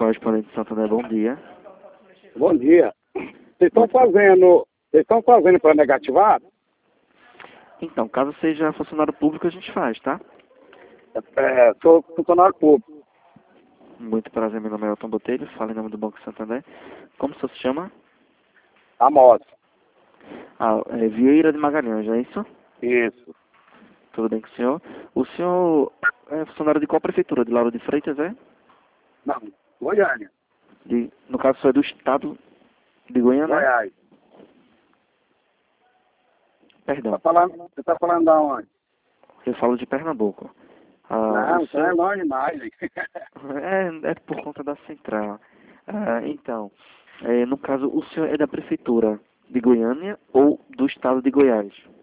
correspondente de Santander, bom dia. Bom dia. Vocês estão fazendo para negativar? Então, caso seja funcionário público, a gente faz, tá? Sou funcionário público. Muito prazer, meu nome é Elton Botelho, falo em nome do Banco Santander. Como o senhor se chama? Amos. Vieira de Magalhães, é isso? Isso. Tudo bem com o senhor? O senhor é funcionário de qual prefeitura? De Lauro de Freitas, é? Não, Goiânia. No caso, o senhor é do estado de Goiânia, né? Goiás. Perdão, Você tá falando da onde? eu falo de Pernambuco. Não, O isso é senhor... longe demais. É por conta da central. Então, no caso, o senhor é da prefeitura de Goiânia ou do estado de Goiás?